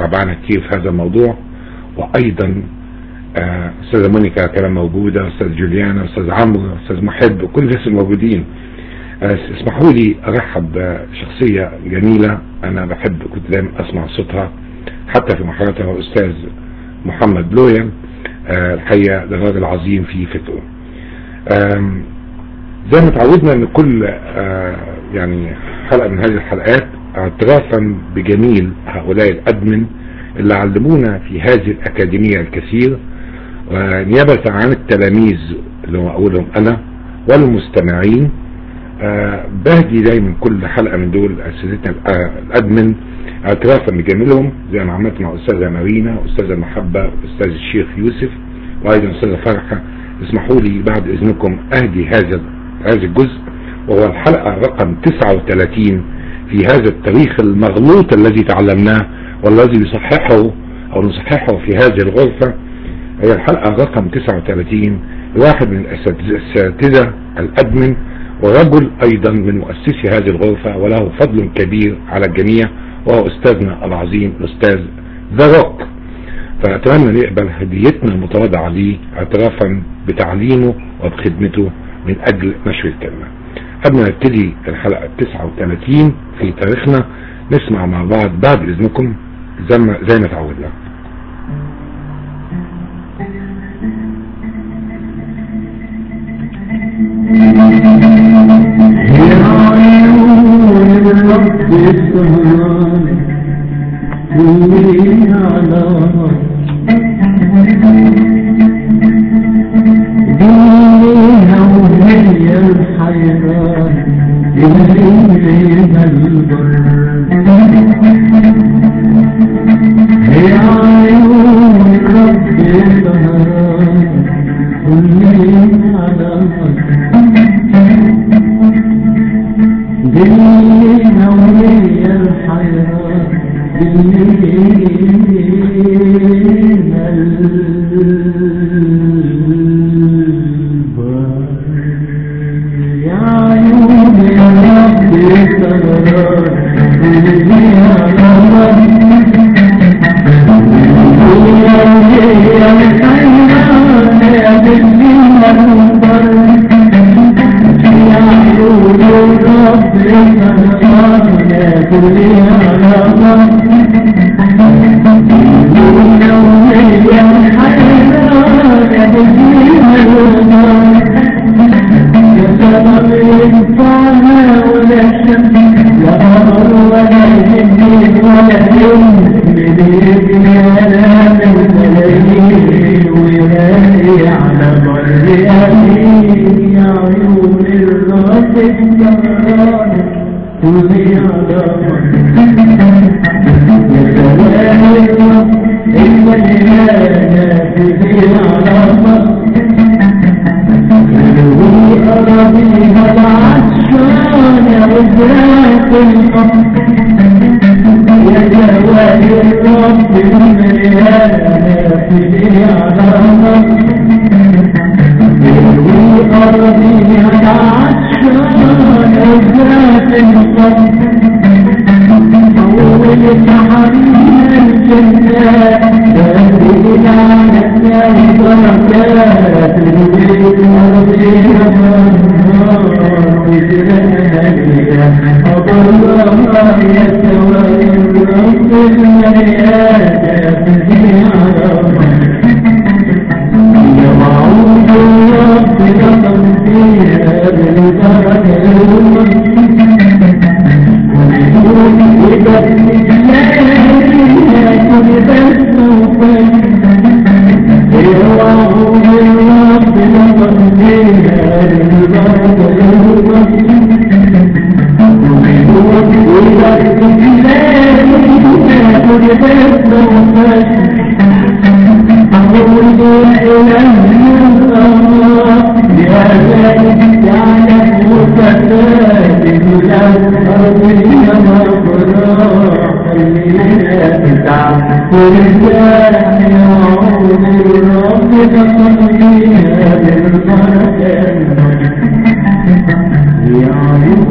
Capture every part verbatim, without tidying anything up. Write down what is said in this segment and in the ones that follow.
تعبانة كتير في هذا الموضوع، وأيضا أستاذة مونيكا كمان موجودة، أستاذ جوليانا، أستاذ عمرو، أستاذ محب، وكل الناس الموجودين. اسمحوا لي أرحب بشخصية جميلة أنا بحب كنت دايما أسمع صوتها حتى في محاضراتها، أستاذ محمد بلويا. الحقيقة ده راجل عظيم في فكره. زي ما تعودنا ان كل يعني حلقة من هذه الحلقات اعترافا بجميل هؤلاء الادمن اللي علمونا في هذه الاكاديمية الكثير، ونيابة عن التلاميذ اللي هو اقولهم انا والمستمعين، بهدي دايما كل حلقة من دول اساتذتنا الادمن اعترافا بجميلهم، زي ما عملت مع استاذة مارينا واستاذة محبة واستاذ الشيخ يوسف وايضا استاذة فرحة. اسمحوا لي بعد اذنكم اهدي هذا هذا الجزء، وهو الحلقة رقم تسعة وثلاثين في هذا التاريخ المغلوط الذي تعلمناه والذي يصححه او نصححه في هذه الغرفة. هي الحلقة رقم تسعة وثلاثين لواحد من الاساتذة الادمن ورجل ايضا من مؤسسي هذه الغرفة وله فضل كبير على الجميع، وهو استاذنا العظيم الاستاذ ذا روك. فأتمنى يقبل هديتنا المتواضعة ليه اعترافا بتعليمه وبخدمته من أجل نشر الكلمة. قبل ما نبتدي الحلقة التسعة وثلاثين في تاريخنا نسمع مع بعض بعد إذنكم زي ما, زي ما تعودنا.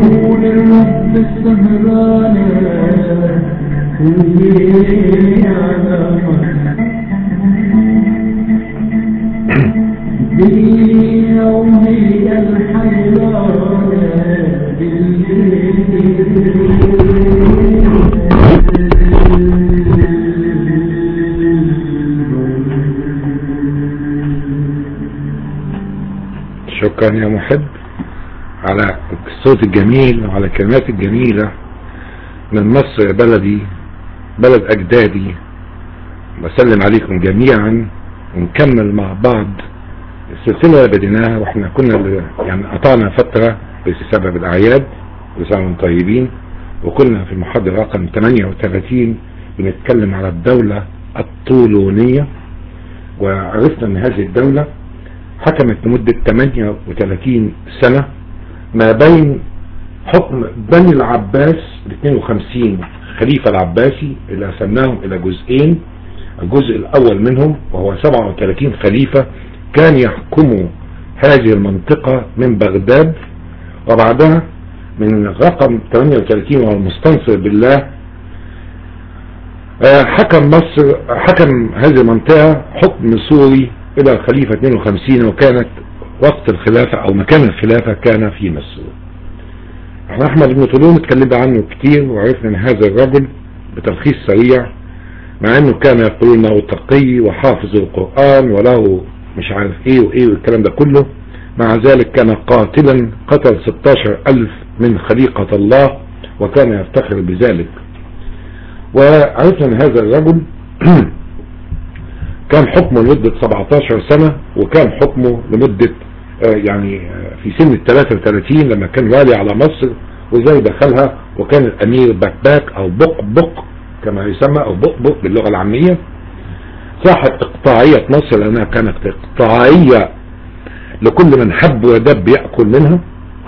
يعيون الرب السهران شكرا يا محب على الصوت الجميل وعلى الكلمات الجميلة من مصر بلدي بلد أجدادي. بسلم عليكم جميعا ونكمل مع بعض السلسلة اللي بديناها، واحنا كنا يعني قطعنا فترة بسبب الأعياد وسنة طيبين، وكنا في المحاضرة رقم ثمانية وثلاثين بنتكلم على الدولة الطولونية، وعرفنا ان هذه الدولة حكمت لمدة ثمانية وثلاثين سنة ما بين حكم بني العباس ال اثنين وخمسين خليفة العباسي اللي قسمناهم الى جزئين. الجزء الاول منهم وهو سبعة وثلاثين خليفة كان يحكموا هذه المنطقة من بغداد، وبعدها من رقم ثمانية وثلاثين وهو المستنصر بالله حكم مصر حكم هذه المنطقة حكم سوري الى الخليفة اثنين وخمسين، وكانت وقت الخلافة او مكان الخلافة كان في مصر. احنا احمد بن طولون اتكلمنا عنه كتير، وعرفنا ان هذا الرجل بتلخيص سريع مع انه كان يقولون انه تقي وحافظ القرآن وله مش عارف ايه وايه والكلام ده كله، مع ذلك كان قاتلا قتل ستاشر الف من خليقة الله وكان يفتخر بذلك. وعرفنا ان هذا الرجل كان حكمه لمدة سبعتاشر سنة، وكان حكمه لمدة يعني في سن ال ثلاثة وثلاثين لما كان والي على مصر، وزي دخلها وكان الامير بكباك او بق بق كما يسمى او بق بق باللغة العامية، صاحب اقطاعية مصر لانها كانت اقطاعية لكل من حب ودب يأكل منها.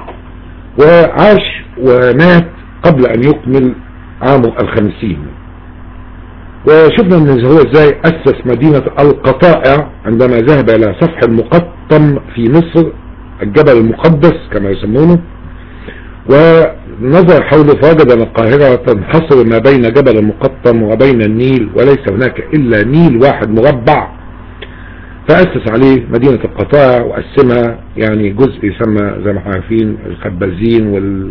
وعاش ومات قبل ان يكمل عامه الخمسين. وشفنا ان هو ازاي اسس مدينة القطائع عندما ذهب الى سفح المقطم في مصر، الجبل المقدس كما يسمونه، ونظر حوله فوجد ان القاهرة تنحصر ما بين جبل المقطم وبين النيل، وليس هناك الا نيل واحد مربع، فاسس عليه مدينة القطائع وقسمها يعني جزء يسمى زي ما احنا عارفين الخبازين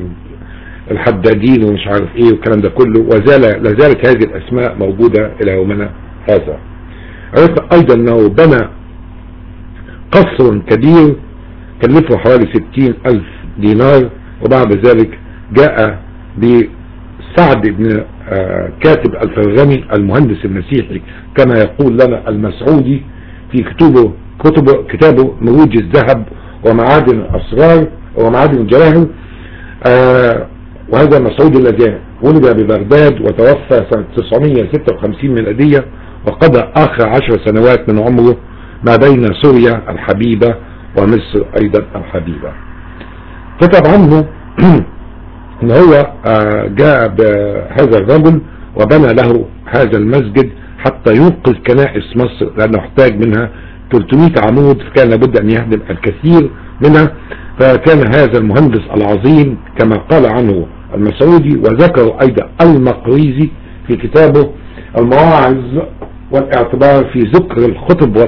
والحدادين ومش عارف ايه والكلام ده كله، وزال لازالت هذه الاسماء موجودة الى يومنا هذا. عرفنا ايضا انه بنى قصر كبير كلفه حوالي ستين الف دينار، وبعد ذلك جاء بسعد بن كاتب الفرغني المهندس المسيحي كما يقول لنا المسعودي في كتبه كتبه كتابه مروج الذهب ومعادن الاسرار ومعادن الجواهر. آه وهذا مسعود الذي ولد ببغداد وتوفى سنة تسعمائة وستة وخمسين ميلادية، وقضى اخر عشر سنوات من عمره ما بين سوريا الحبيبة ومصر ايضا الحبيبة. كتب عنه ان هو جاء بهذا الرجل وبنى له هذا المسجد حتى ينقذ كنائس مصر، لانه احتاج منها ثلاثمائة عمود، فكان لابد ان يهدم الكثير منها. فكان هذا المهندس العظيم كما قال عنه المسعودي، وذكر ايضا المقريزي في كتابه المواعظ والاعتبار في ذكر الخطب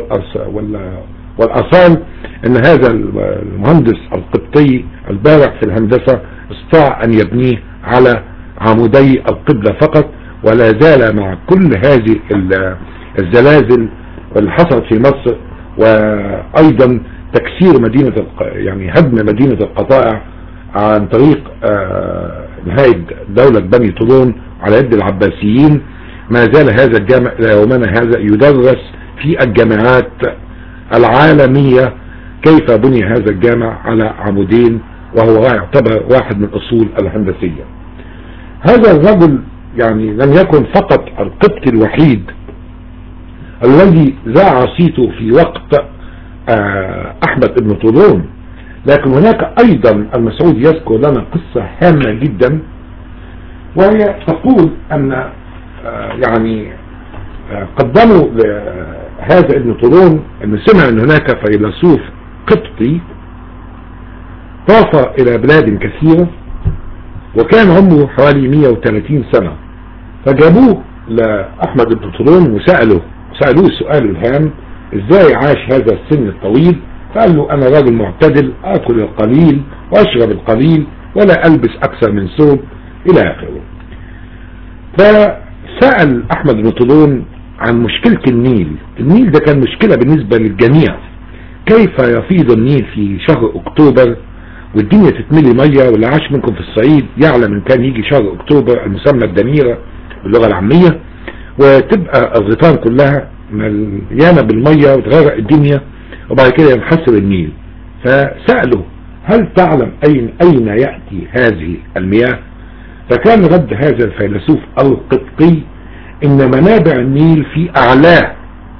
والاثار، ان هذا المهندس القبطي البارع في الهندسة استطاع ان يبنيه على عمودي القبلة فقط، ولا زال مع كل هذه الزلازل اللي حصلت في مصر وايضا تكسير مدينة يعني هدم مدينة القطائع عن طريق نهاية دولة بني طولون على يد العباسيين، ما زال هذا الجامع الى يومنا هذا يدرس في الجامعات العالمية كيف بني هذا الجامع على عمودين، وهو يعتبر واحد من اصول الهندسية. هذا الرجل يعني لم يكن فقط القبطي الوحيد الذي ذاع صيته في وقت احمد بن طولون، لكن هناك ايضا المسعود يذكر لنا قصة هامة جدا، وهي تقول ان يعني قدموا لهذا ابن طولون ان سمع ان هناك فيلسوف قبطي طاف الى بلاد كثيرة وكان عمره حوالي مئة وثلاثين سنة، فجابوه لأحمد بن طولون وسألوه سألوه السؤال الهام ازاي عاش هذا السن الطويل، فقال له انا راجل معتدل، اكل القليل واشرب القليل ولا البس اكثر من ثوب الى اخره. فسأل احمد بن طولون عن مشكلة النيل. النيل ده كان مشكلة بالنسبة للجميع، كيف يفيض النيل في شهر اكتوبر والدنيا تتملي مية، واللي عاش منكم في الصعيد يعلم ان كان يجي شهر اكتوبر المسمى الدميرة باللغة العامية، وتبقى الغيطان كلها مليانة بالمية وتغرق الدنيا، وبعد كده ينحسر النيل. فسأله هل تعلم اين اين يأتي هذه المياه؟ فكان رد هذا الفيلسوف القبطي ان منابع النيل في اعلاه،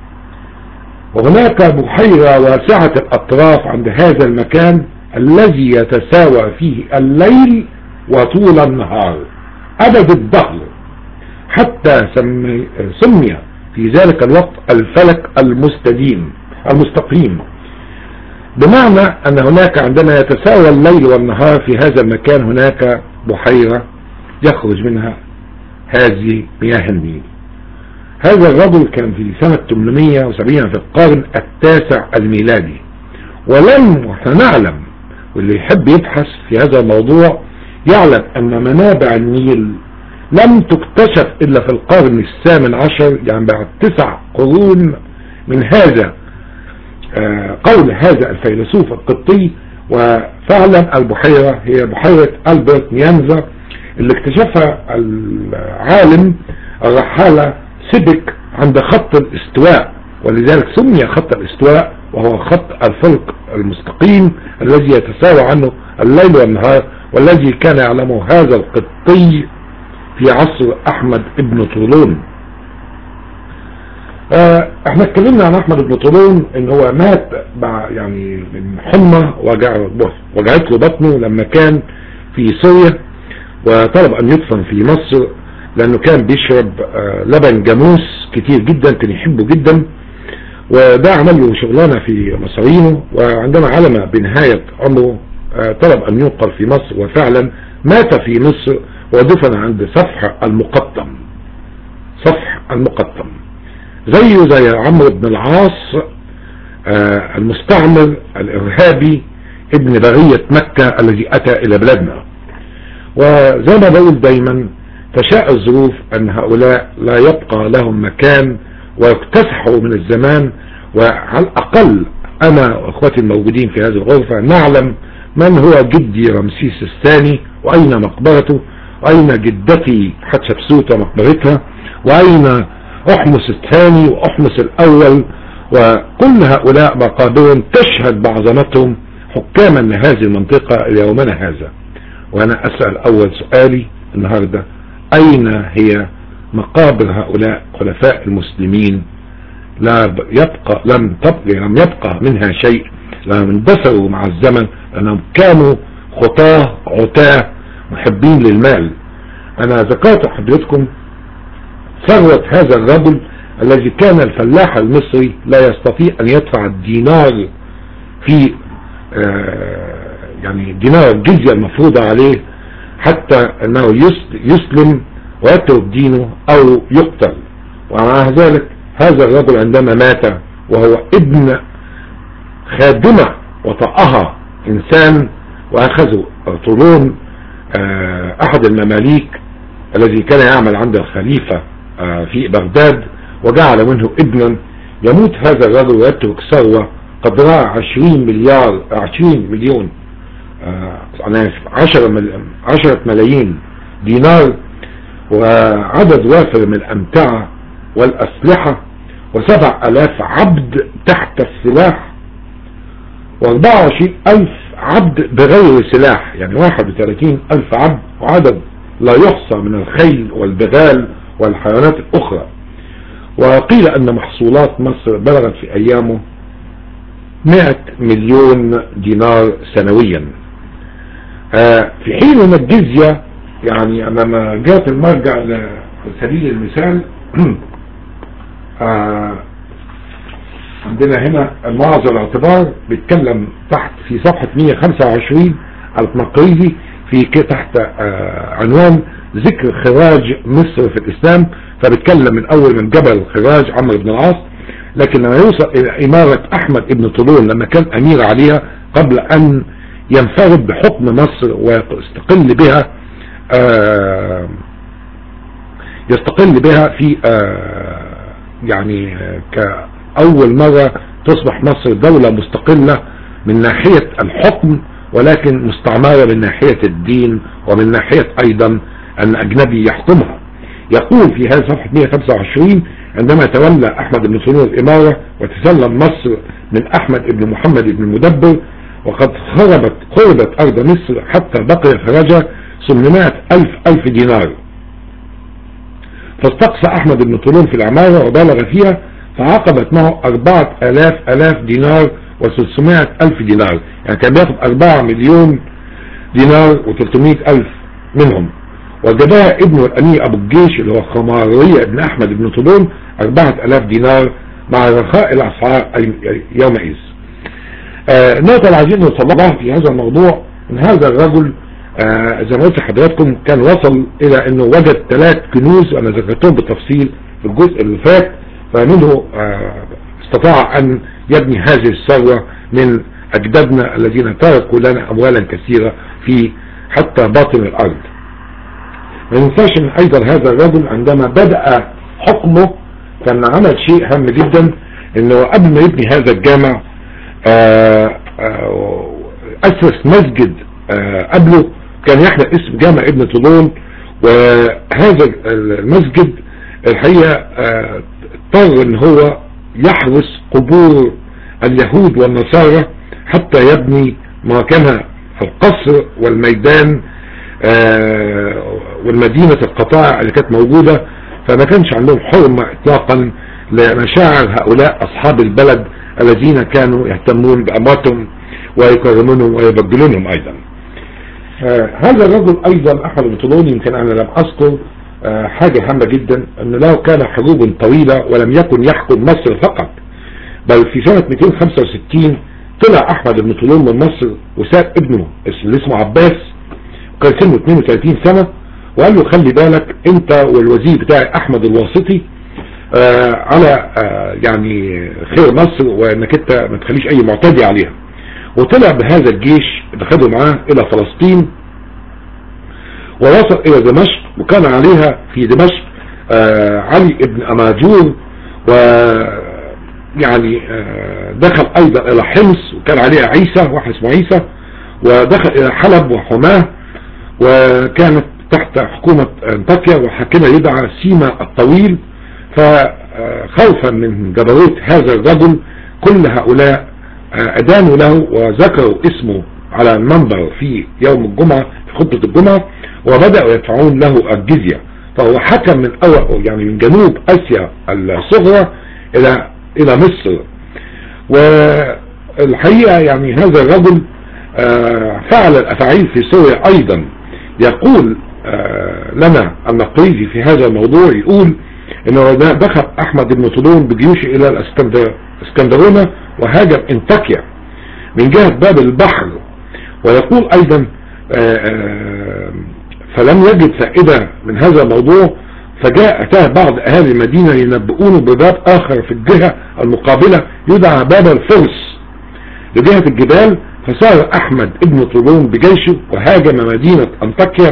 وهناك بحيرة واسعة الاطراف عند هذا المكان الذي يتساوى فيه الليل وطول النهار ابد الدهر، حتى سمي, سمي في ذلك الوقت الفلك المستديم المستقيم، بمعنى ان هناك عندما يتساوى الليل والنهار في هذا المكان هناك بحيرة يخرج منها هذه مياه النيل. هذا الرجل كان في سنة ثمانمائة وسبعين في القرن التاسع الميلادي، ولم نعلم، واللي يحب يبحث في هذا الموضوع يعلم ان منابع النيل لم تكتشف الا في القرن الثامن عشر، يعني بعد تسع قرون من هذا قول هذا الفيلسوف القبطي. وفعلا البحيرة هي بحيرة ألبرت نيانزا اللي اكتشفها العالم الرحالة سيبك عند خط الاستواء، ولذلك سمي خط الاستواء، وهو خط الفلك المستقيم الذي يتساوى عنه الليل والنهار، والذي كان يعلمه هذا القبطي في عصر احمد ابن طولون. اه احنا اتكلمنا عن احمد ابن طولون ان هو مات يعني من حمى وجعت له بطنه لما كان في سوريا، وطلب ان يدفن في مصر لانه كان بيشرب اه لبن جاموس كتير جدا، كان يحبه جدا، وده عمل له شغلانه في مصارينه. وعندما علم بنهاية عمره اه طلب ان ينقل في مصر، وفعلا مات في مصر ودفن عند سفح المقطم. سفح المقطم زيه زي عمرو بن العاص آه المستعمر الارهابي ابن بغية مكة الذي اتى الى بلادنا. وزي ما بقول دايما تشاء الظروف ان هؤلاء لا يبقى لهم مكان ويكتسحوا من الزمان، وعلى الاقل انا واخواتي الموجودين في هذه الغرفة نعلم من هو جدي رمسيس الثاني، واين مقبرته، واين جدتي حتشبسوت ومقبرتها، واين احمس الثاني واحمس الاول، وكل هؤلاء مقابرهم تشهد بعظمتهم حكاما لهذه المنطقة ليومنا هذا. وانا اسأل اول سؤالي النهاردة، اين هي مقابر هؤلاء خلفاء المسلمين؟ لا يبقى لم تبقى لم يبقى منها شيء، لأنهم اندثروا مع الزمن، لأنهم كانوا خطاه عتاه محبين للمال. انا ذكرت حضرتكم ثروة هذا الرجل الذي كان الفلاح المصري لا يستطيع ان يدفع الدينار في آه يعني دينار الجزية المفروضة عليه حتى انه يسلم ويترك دينه او يقتل. ومع ذلك هذا الرجل عندما مات وهو ابن خادمة وطأها انسان، واخذوا طولون آه احد المماليك الذي كان يعمل عند الخليفة آه في بغداد، وجعل منه ابنا. يموت هذا الرجل ويترك ثروة قدرها عشرين مليار عشرين مليون آه انا اسف عشرة ملايين دينار، وعدد وافر من الامتعة والاسلحة، وسبع الاف عبد تحت السلاح، واربعة وعشرين الف عبد بغير سلاح، يعني واحد وثلاثين الف عبد، وعدد لا يحصى من الخيل والبغال والحيوانات الاخرى. وقيل ان محصولات مصر بلغت في ايامه مئة مليون دينار سنويا. آه في حين ان الجزية يعني لما جاءت المرجع على سبيل المثال آه عندنا هنا المعظم الاعتبار بيتكلم تحت في صفحة مئة وخمسة وعشرين المقريزي في تحت آه عنوان ذكر خراج مصر في الاسلام، فبيتكلم من اول من جبل الخراج عمرو بن العاص لكن لما يوصل الى امارة احمد ابن طولون لما كان امير عليها قبل ان ينفرد بحكم مصر ويستقل بها آه يستقل بها في آه يعني كأول مرة تصبح مصر دولة مستقلة من ناحية الحكم، ولكن مستعمرة من ناحية الدين ومن ناحية ايضا ان اجنبي يحكمها. يقول في هذه صفحة مئة وخمسة وعشرين: عندما تولى احمد بن طولون الامارة وتسلم مصر من احمد بن محمد بن المدبر، وقد خربت خربت ارض مصر حتى بقي خرجها ثمانمائة الف الف دينار، فاستقصى احمد بن طولون في العمارة وبالغ فيها، فعقبت معه اربعة الاف الاف دينار وثلاثمائة الف دينار، يعني كان بياخد اربعة مليون دينار وثلاثمائة الف منهم. وجدها ابنه الامير ابو الجيش اللي هو خمارية ابن احمد بن طولون اربعة الاف دينار مع رخاء الاسعار يومئذ. آه النقطة اللي عايزين نوصل لها في هذا الموضوع ان هذا الرجل آه زي ما قلت لحضراتكم كان وصل الى انه وجد ثلاث كنوز، وانا ذكرتهم بالتفصيل في الجزء اللي فات، فمنه آه استطاع ان يبني هذه الثروة من اجدادنا الذين تركوا لنا اموالا كثيرة في حتى باطن الارض. ما ننساش ان ايضا هذا الرجل عندما بدأ حكمه كان عمل شيء هام جدا، انه قبل ما يبني هذا الجامع آآ آآ اسس مسجد قبله كان يحمل اسم جامع ابن طولون، وهذا المسجد الحقيقة اضطر ان هو يحرس قبور اليهود والنصارى حتى يبني ما كان القصر والميدان والمدينة القطاع اللي كانت موجودة، فما كانش عندهم حرمة اطلاقا لمشاعر هؤلاء اصحاب البلد الذين كانوا يهتمون بامواتهم ويكرمونهم ويبجلونهم ايضا. هذا الرجل ايضا احمد بن طولون يمكن انا لم اذكر حاجة هامة جدا، انه له كان حروب طويلة ولم يكن يحكم مصر فقط، بل في سنة مئتين وخمسة وستين طلع احمد بن طولون من مصر وساب ابنه اللي اسمه عباس كان سنه اثنين وثلاثين سنة، وقال له خلي بالك انت والوزير بتاعي احمد الواسطي آه على آه يعني خير مصر، وانك انت ما تخليش اي معتدي عليها. وطلع بهذا الجيش اللي خده معاه الى فلسطين ووصل الى دمشق، وكان عليها في دمشق آه علي ابن اماجور، و يعني آه دخل ايضا الى حمص وكان عليها عيسى واحد اسمه عيسى، ودخل الى حلب وحماه، وكانت تحت حكومة انطاكيا وحاكمها يدعى سيما الطويل. فخوفا من جبروت هذا الرجل كل هؤلاء أدانوا له وذكروا اسمه على المنبر في يوم الجمعة في خطبة الجمعة، وبدأوا يدفعون له الجزية. فهو حكم من أول يعني من جنوب آسيا الصغرى إلى إلى مصر. والحقيقة يعني هذا الرجل فعل الأفاعيل في سوريا أيضا. يقول لنا النقريزي في هذا الموضوع، يقول انه دخل احمد بن طولون بجيوشه الى الاسكندرونة وهاجم انطاكيا من جهة باب البحر. ويقول ايضا فلم يجد فائدة من هذا الموضوع، فجاء اتاه بعض اهالي المدينة ينبئونه بباب اخر في الجهة المقابلة يدعى باب الفرس لجهة الجبال. فسار احمد ابن طولون بجيشه وهاجم مدينة انطاكيا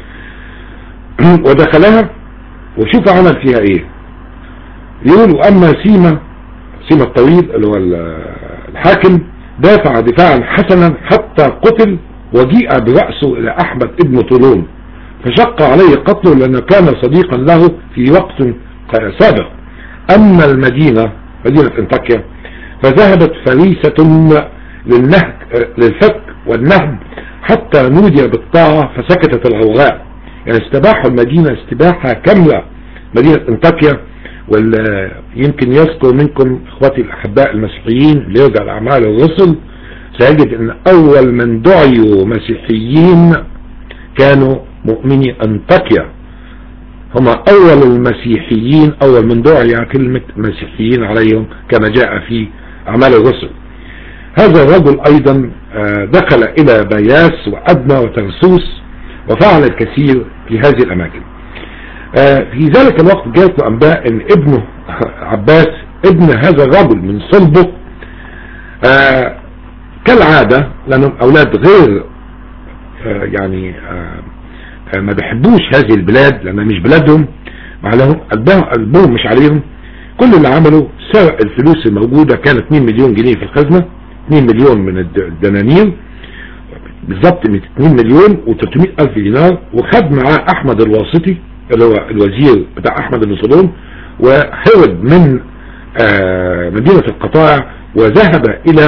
ودخلها، وشوف عمل فيها ايه. يقول واما سيما سيما الطويل اللي هو الحاكم دافع دفاعا حسنا حتى قتل، وجيء برأسه الى احمد ابن طولون فشق عليه قتله لانه كان صديقا له في وقت سابق. اما المدينة مدينة انطاكيا فذهبت فريسة للنهج للفك والنهب حتى نودي بالطاعة فسكتت الغوغاء. يعني استباحوا المدينة استباحة كاملة مدينة انطاكيا. ويمكن يذكر منكم اخواتي الاحباء المسيحيين اللي يرجع لاعمال الرسل سيجد ان اول من دعيوا مسيحيين كانوا مؤمني انطاكيا، هم اول المسيحيين، اول من دعي كلمة مسيحيين عليهم كما جاء في اعمال الرسل. هذا الرجل ايضا دخل الى بياس وادنى وترسوس وفعل الكثير في هذه الاماكن. في ذلك الوقت جاءت انباء ان ابنه عباس ابن هذا الرجل من صلبه آه كالعادة، لأنهم أولاد غير آه يعني آه آه ما بيحبوش هذه البلاد لأنها مش بلادهم، مع لهم قلبهم مش عليهم. كل اللي عمله سرق الفلوس الموجودة، كانت اتنين مليون جنيه في الخزنة، اتنين مليون من الدنانير بالظبط، اتنين مليون وتلتمية ألف دينار، وخد معاه أحمد الواسطي اللي هو الوزير بتاع أحمد بن طولون، وهرب من آه مدينة القطائع وذهب إلى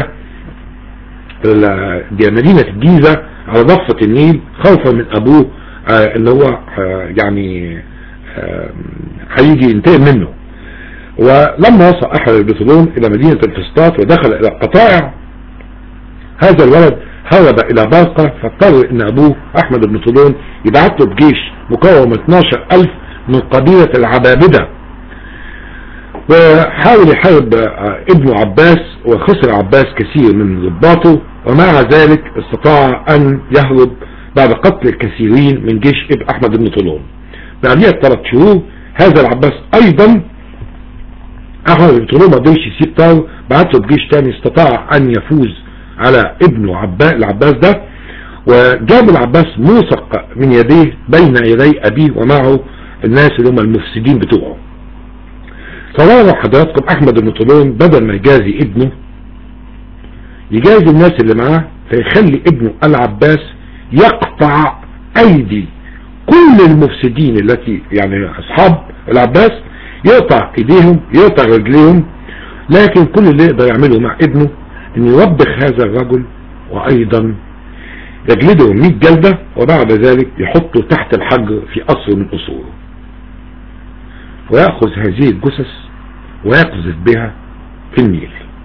مدينة الجيزة على ضفة النيل خوفا من أبوه آه اللي هو آه يعني هيجي آه ينتقم منه. ولما وصل أحمد بن طولون إلى مدينة الفسطاط ودخل إلى القطائع، هذا الولد هرب إلى بارقة، فاضطر إن أبوه أحمد بن طولون يبعث له بجيش مكون من اثناشر ألف من قبيلة العبابدة، وحاول يحارب ابنه عباس، وخسر عباس كثير من ضباطه، ومع ذلك استطاع أن يهرب بعد قتل الكثيرين من جيش ابن أحمد بن طولون. بعدها ثلاث شهور هذا العباس أيضا أحمد بن طولون ما قدرش يسيب طار، بعت له بجيش تاني، استطاع أن يفوز على ابنه عباس العباس ده، وجاب العباس موثق من يديه بين يدي أبيه ومعه الناس اللي هم المفسدين بتوعه. صوروا حضراتكم أحمد بن طولون بدل ما يجازي ابنه يجازي الناس اللي معاه، فيخلي ابنه العباس يقطع أيدي كل المفسدين التي يعني أصحاب العباس، يقطع ايديهم يقطع رجليهم، لكن كل اللي يقدر يعمله مع ابنه ان يوبخ هذا الرجل، وايضا يجلده مئة جلدة، وبعد ذلك يحطه تحت الحجر في قصر من قصوره، ويأخذ هذه الجثث ويقذف بها في النيل.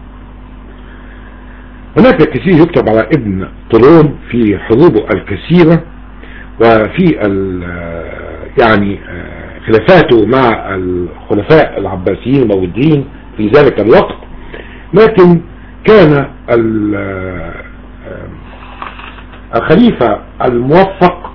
هناك الكثير يكتب على ابن طولون في حروبه الكثيرة وفي يعني خلافاته مع الخلفاء العباسيين الموجودين في ذلك الوقت، لكن كان الخليفة الموفق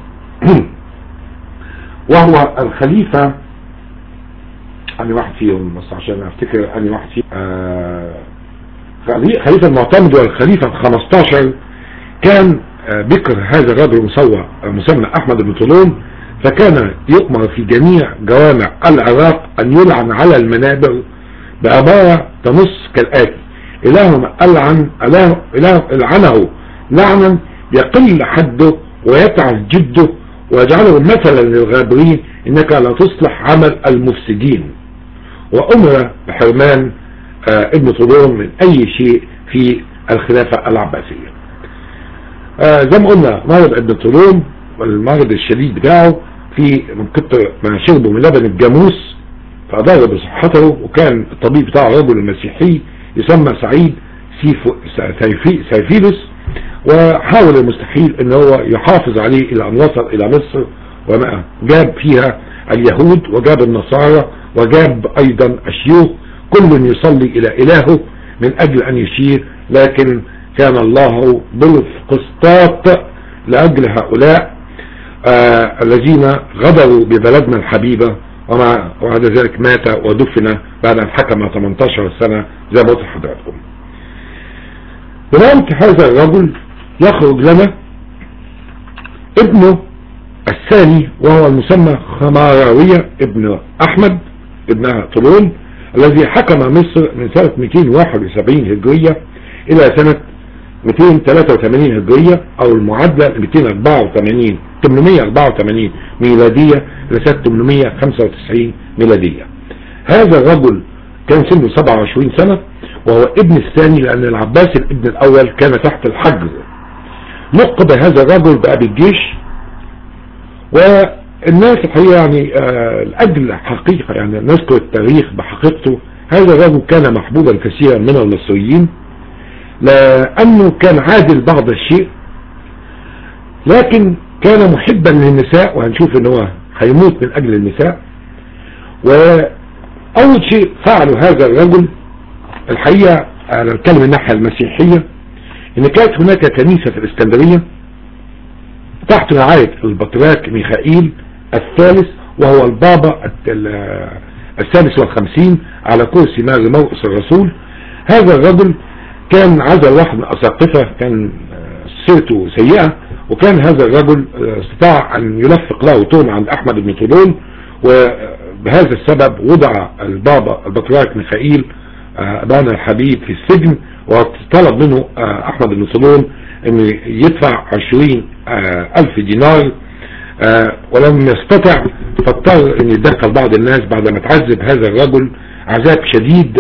وهو الخليفة أني واحد فيهم بس عشان أفتكر أني واحد فيهم آه خليفة المعتمد والخليفة الخمستاشر كان آه بكر هذا الرجل مسوى مسمى أحمد بن طولون، فكان يؤمر في جميع جوامع العراق أن يلعن على المنابر بعبارة تنص كالآتي: إلههم ألعن إله إله العنه لعنا يقل حده ويتعس جده ويجعله مثلا للغابرين إنك لا تصلح عمل المفسدين. وأمر بحرمان آه ابن طولون من أي شيء في الخلافة العباسية. آه زي ما قلنا مرض ابن طولون والمرض الشديد بتاعه في من كتر ما شربه من لبن الجاموس فأضر بصحته، وكان الطبيب بتاعه رجل المسيحي يسمى سعيد سيفيلس، وحاول المستحيل ان هو يحافظ عليه الى ان وصل الى مصر، وما جاب فيها اليهود وجاب النصارى وجاب ايضا الشيوخ كل يصلي الى الهه من اجل ان يشير، لكن كان الله بالقسطاط لاجل هؤلاء آه الذين غدروا ببلدنا الحبيبة، ومع وبعد ذلك مات ودفن بعد ان حكم ثمانية عشر سنة زي ما قلت لحضراتكم. بموت هذا الرجل يخرج لنا ابنه الثاني وهو المسمى خماراوية ابن احمد ابن طولون، الذي حكم مصر من سنة مئتين وواحد وسبعين هجرية الى سنة مئتين وثلاثة وثمانين هجرية، او المعادلة مئتين وأربعة وثمانين ثمانمئة وأربعة وثمانين ميلادية لسنة ثمانمئة وخمسة وتسعين ميلادية. هذا الرجل كان سنه سبعة وعشرين سنة، وهو ابن الثاني لأن العباس الابن الأول كان تحت الحجر. لقب هذا الرجل بأبي الجيش، والناس الحقيقة يعني آه لأجل حقيقة يعني نذكر التاريخ بحقيقته، هذا الرجل كان محبوبا كثيرا من المصريين لأنه كان عادل بعض الشيء، لكن كان محبا للنساء، وهنشوف ان هو هيموت من اجل النساء. واول شيء فعله هذا الرجل الحقيقة انا بتكلم الناحية المسيحية، ان كانت هناك كنيسة في الاسكندرية تحت رعاية البطريرك ميخائيل الثالث، وهو البابا السادس والخمسين على كرسي مال موقس الرسول. هذا الرجل كان عزل واحد من الأساقفة، كان سيرته سيئة، وكان هذا الرجل استطاع أن يلفق له تهمة عند أحمد بن طولون، وبهذا السبب وضع البابا البطريرك ميخائيل أبانا الحبيب في السجن، وطلب منه أحمد بن طولون أن يدفع عشرين ألف دينار، ولم يستطع، فاضطر أن يتدخل بعض الناس بعد ما تعذب هذا الرجل عذاب شديد،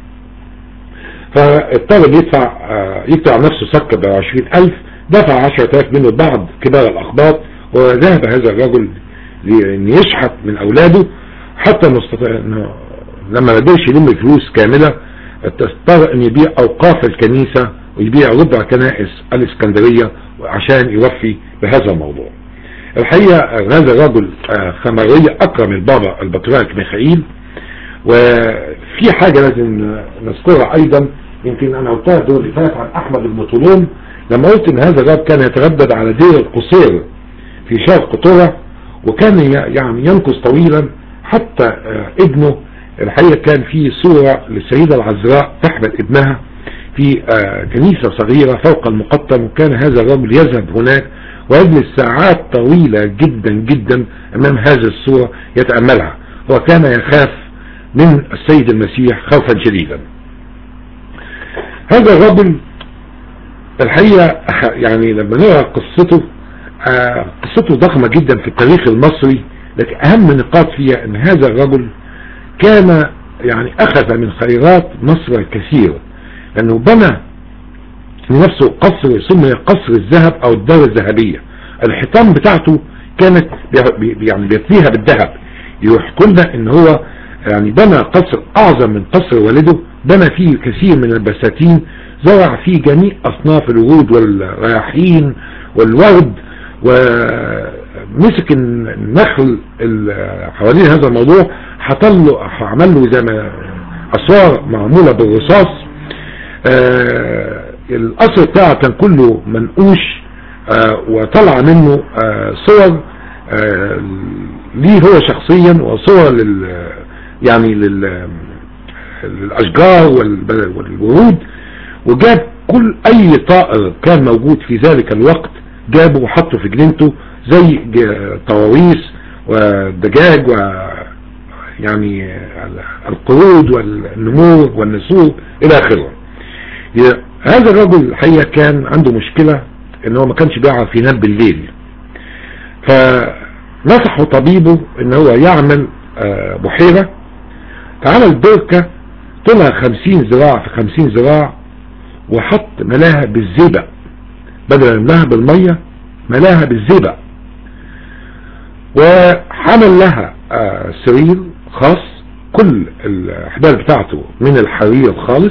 فاضطر يدفع يقطع نفسه سكة بعشرين ألف، دفع عشرة آلاف منه بعض كبار الأخباط، وذهب هذا الرجل لأن يشحت من أولاده حتى مستطيع أنه لما ما قدرش يلم فلوس كاملة اضطر أن يبيع أوقاف الكنيسة ويبيع ربع كنائس الإسكندرية عشان يوفي بهذا الموضوع. الحقيقة هذا الرجل خمرية أكرم البابا البطريرك ميخائيل. وفي حاجة لازم نذكرها أيضا، يمكن أنا قلتها الدور اللي فات عن أحمد بن طولون، لما قلت إن هذا الرجل كان يتردد على دير القصير في شرق طرة، وكان يعني ينكث طويلا حتى ابنه. الحقيقة كان في صورة للسيدة العذراء تحمل ابنها في كنيسة صغيرة فوق المقطم، وكان هذا الرجل يذهب هناك ويجلس ساعات طويلة جدا جدا أمام هذه الصورة يتأملها، وكان يخاف من السيد المسيح خوفا شديدا. هذا الرجل الحقيقة يعني لما نرى قصته، قصته ضخمة جدا في التاريخ المصري، لكن أهم نقاط فيها أن هذا الرجل كان يعني أخذ من خيرات مصر الكثير، لأنه بنى لنفسه قصر سمي قصر الذهب أو الدار الذهبية. الحيطان بتاعته كانت يعني بيطليها بالذهب. يحكوا لنا ان هو يعني بنى قصر اعظم من قصر والده، بنى فيه كثير من البساتين، زرع فيه جميع اصناف الورود والرياحين والورد، ومسك النخل حوالين هذا الموضوع، حطل له عمل له زي ما اسوار معموله بالرصاص. آه القصر بتاعه كان كله منقوش، آه وطلع منه آه صور آه ليه هو شخصيا، وصور لل يعني لل للاشجار والورود، وجاب كل اي طائر كان موجود في ذلك الوقت جابه وحطه في جنينته، زي طواويس والدجاج و يعني القرود والنمور والنسور الى اخره. هذا الرجل الحقيقة كان عنده مشكلة ان هو ما كانش بيعرف ينام بالليل، فنصحه طبيبه ان هو يعمل بحيرة، فعمل بركة طلع خمسين ذراع في خمسين ذراع، وحط ملاها بالزيبق بدل ملاها بالمية، ملاها بالزيبق، وحمل لها سرير خاص كل الاحبال بتاعته من الحرير الخالص،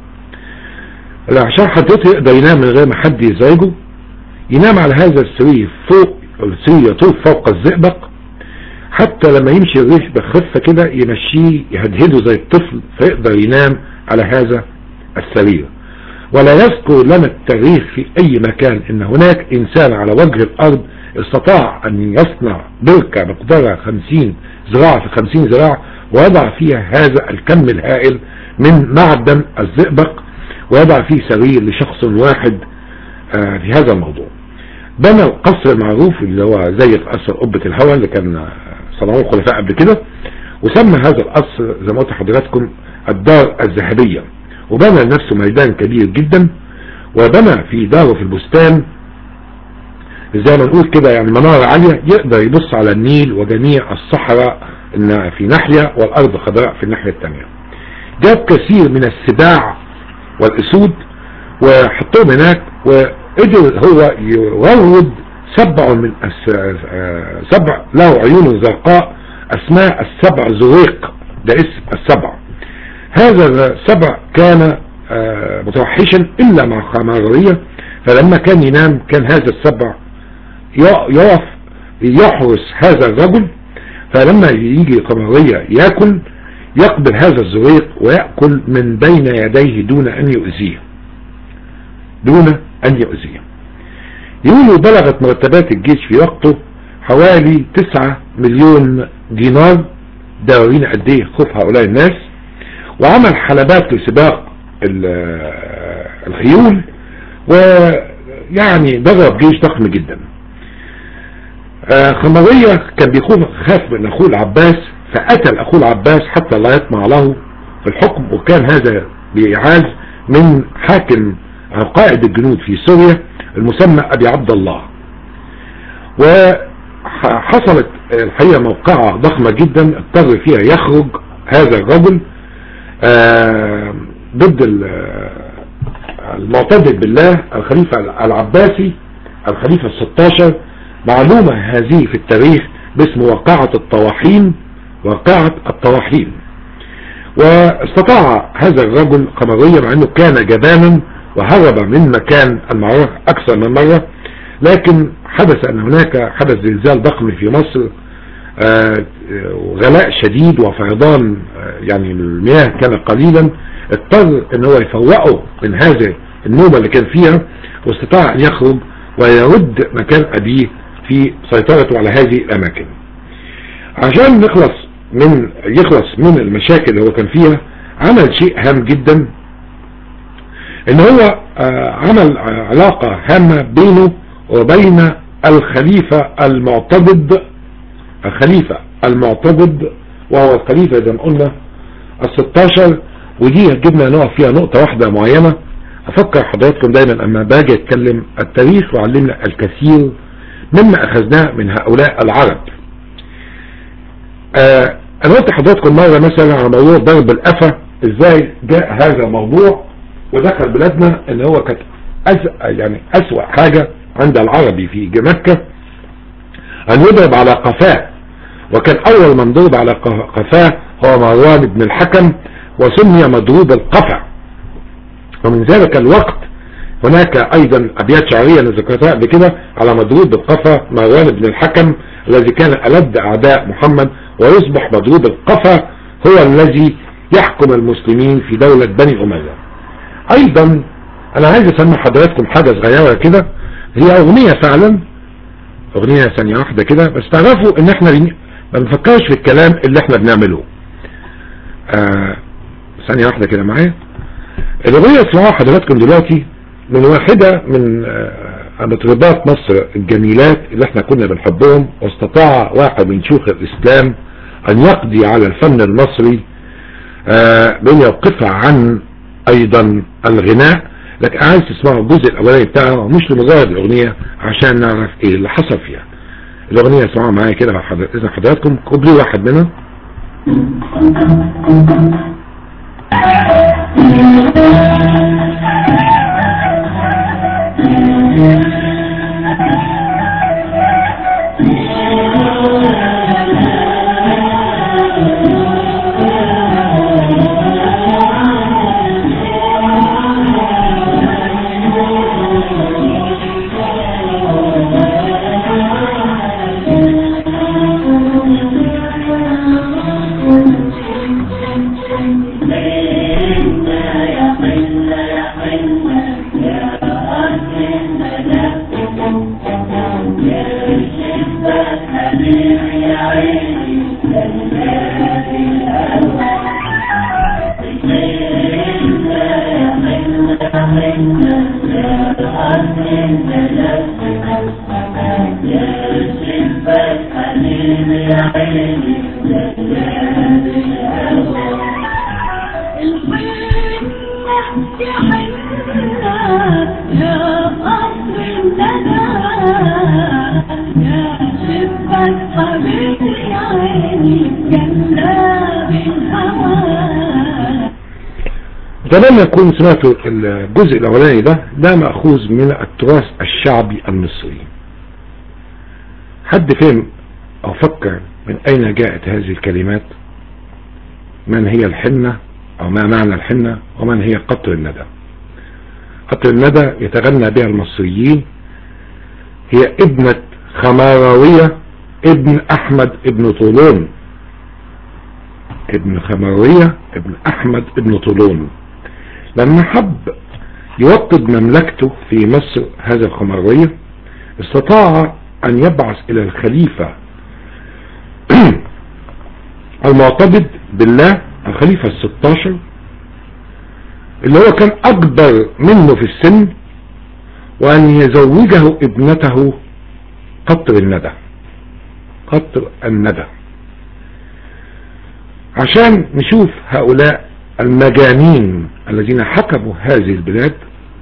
عشان حضرته يقدر ينام من غير ما حد يزعجه. ينام على هذا السرير فوق، السرير يطوف فوق الزئبق، حتى لما يمشي الريح بخفة كده يمشيه يهدهده زي الطفل، فيقدر ينام على هذا السرير. ولا يذكر لنا التاريخ في اي مكان ان هناك انسان على وجه الارض استطاع ان يصنع بركة مقدارها خمسين ذراع في خمسين ذراع، ويضع فيها هذا الكم الهائل من معدن الزئبق، ويضع فيه سرير لشخص واحد في هذا الموضوع. بنى القصر المعروف اللي هو زي قصر قبة الهوى اللي كان صنعوه الخلفاء قبل كده، وسمى هذا القصر زي ما قلت لحضراتكم الدار الذهبية، وبنى لنفسه ميدان كبير جدا، وبنى في داره في البستان زي ما نقول كده يعني منارة عالية يقدر يبص على النيل وجميع الصحراء في ناحية والأرض خضراء في الناحية الثانية. جاب كثير من السباع والأسود وحطوهم هناك، وقدر هو يورد سبع من سبع له عيون زرقاء اسماء السبع زريق، ده اسم السبع. هذا السبع كان متوحشا الا مع خمارية، فلما كان ينام كان هذا السبع يقف يحرس هذا الرجل، فلما يجي خمارية ياكل يقبل هذا الزريق ويأكل من بين يديه دون ان يؤذيه دون ان يؤذيه. يقولوا بلغت مرتبات الجيش في وقته حوالي تسعة مليون دينار، ده يورينا قد ايه خوف هؤلاء الناس. وعمل حلبات لسباق الخيول، ويعني ضرب جيش ضخم جدا. خمرية كان بيخوف خاف من اخوه العباس، فقتل اخوه العباس حتى لا يطمع له في الحكم، وكان هذا بإعاز من حاكم أو قائد الجنود في سوريا المسمى أبي عبد الله. وحصلت الحقيقة موقعة ضخمة جدا اضطر فيها يخرج هذا الرجل ضد المعتدل بالله الخليفة العباسي الخليفة الستاشر، معلومة هذه في التاريخ باسم واقعة الطواحين. واقعة الطواحين. واستطاع هذا الرجل قمرية مع انه كان جبانا وهرب من مكان المعركة اكثر من مرة، لكن حدث ان هناك حدث زلزال ضخم في مصر، غلاء شديد وفيضان يعني المياه كان قليلا، اضطر ان هو يفوقه من هذا النوبة اللي كان فيها، واستطاع ان يخرج ويرد مكان ابيه في سيطرته على هذه الاماكن. عشان نخلص من يخلص من المشاكل اللي هو كان فيها، عمل شيء هام جدا، ان هو عمل علاقة هامة بينه وبين الخليفة المعتضد الخليفة المعتضد وهو الخليفة زي ما قلنا الستاشر. ودي هتجيبنا نقف فيها نقطة واحدة معينة. افكر حضراتكم دايما اما باجي اتكلم التاريخ وعلمنا الكثير مما اخذناه من هؤلاء العرب. آه انا قلت حضراتكم مرة مثلا على موضوع ضرب القفا، ازاي جاء هذا الموضوع ودخل بلادنا، ان هو كانت أز... يعني اسوأ حاجة عند العربي في مكة ان يضرب على قفاه، وكان اول من ضرب على قفاه هو مروان بن الحكم، وسمي مضروب القفا. ومن ذلك الوقت هناك ايضا ابيات شعرية ذكرتها قبل كده على مضروب القفا مروان بن الحكم الذي كان ألد اعداء محمد، ويصبح مضروب القفا هو الذي يحكم المسلمين في دولة بني أمية. ايضا انا عايز اسمع حضراتكم حاجة صغيرة كده، هي اغنية فعلا، اغنية ثانية واحدة كده بس تعرفوا ان احنا ما بنفكرش في الكلام اللي احنا بنعمله. آه ثانية واحدة كده معايا. الاغنية اسمعوها حضراتكم دلوقتي من واحدة من آه مطربات مصر الجميلات اللي احنا كنا بنحبهم، واستطاع واحد من شيوخ الاسلام ان يقضي على الفن المصري آه بين يوقفها عن ايضا الغناء. لكن عايز تسمعوا الجزء الاولاني بتاعه مش لمجرد الاغنية، عشان نعرف ايه اللي حصل فيها. الاغنية اسمعوها معايا كده اذا حضراتكم كوبلي واحد منها. اتمنى يكون سمعتوا الجزء الاولاني ده ده مأخوذ من التراث الشعبي المصري. حد فهم او فكر من اين جاءت هذه الكلمات؟ من هي الحنة او ما معنى الحنة، ومن هي قطر الندى؟ قطر الندى يتغنى بها المصريين، هي ابنة خمراوية ابن احمد ابن طولون، ابن خمراوية ابن احمد ابن طولون. لما حب يوطد مملكته في مصر هذا الخمراوية، استطاع ان يبعث الى الخليفة المعتضد بالله الخليفة الستاشر، اللي هو كان اكبر منه في السن، وان يزوجه ابنته قطر الندى قطر الندى عشان نشوف هؤلاء المجانين الذين حكموا هذه البلاد.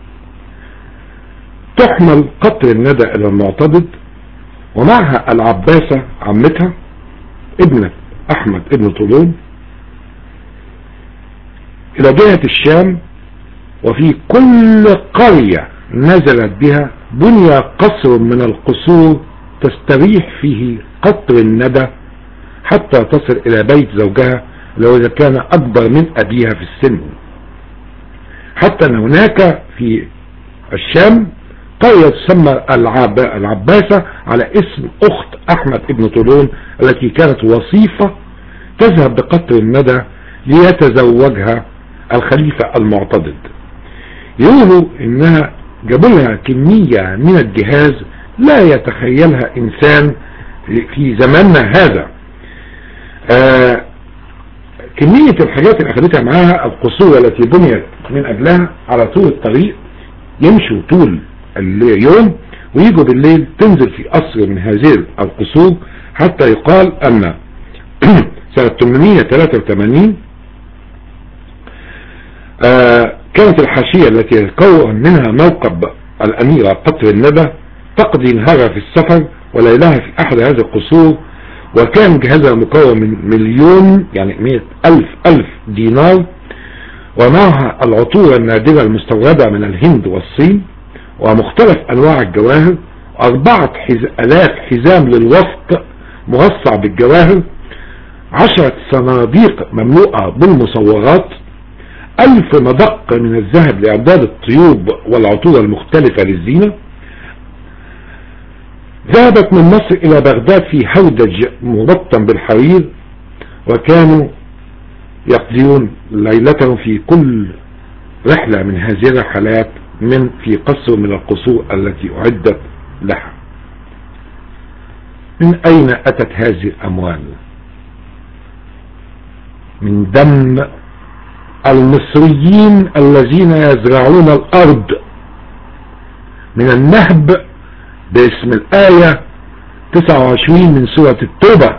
تحمل قطر الندى الى المعتضد، ومعها العباسة عمتها ابنة احمد ابن طولون الى جهة الشام. وفي كل قرية نزلت بها بني قصر من القصور تستريح فيه قطر الندى حتى تصل الى بيت زوجها لو اذا كان اكبر من ابيها في السن. حتى ان هناك في الشام قرية تسمى العباسة على اسم اخت احمد ابن طولون التي كانت وصيفة تذهب بقطر الندى ليتزوجها الخليفة المعتضد. يقولوا انها جابوا لها كمية من الجهاز لا يتخيلها انسان في زماننا هذا. آه كمية الحاجات اللي اخذتها معاها، القصور التي بنيت من اجلها على طول الطريق، يمشوا طول اليوم ويجوا بالليل تنزل في قصر من هذه القصور، حتى يقال ان سنة ثمانمائة وثلاثة وثمانين آه كانت الحاشية التي يتكون منها موكب الأميرة قطر الندى تقضي نهارها في السفر وليلها في أحد هذه القصور، وكان جهازها مكون من مليون يعني مئة ألف ألف دينار، ومعها العطور النادرة المستوردة من الهند والصين ومختلف أنواع الجواهر، أربعة حز... آلاف حزام للوفق مرصع بالجواهر، عشرة صناديق مملوءة بالمصورات، ألف مدق من الذهب لإعداد الطيوب والعطور المختلفة للزينة. ذهبت من مصر إلى بغداد في هودج مبطن بالحرير، وكانوا يقضون ليلتهم في كل رحلة من هذه الرحلات من في قصر من القصور التي أعدت لها. من أين أتت هذه الأموال؟ من دم المصريين الذين يزرعون الأرض، من النهب باسم الآية تسعة وعشرين من سورة التوبة.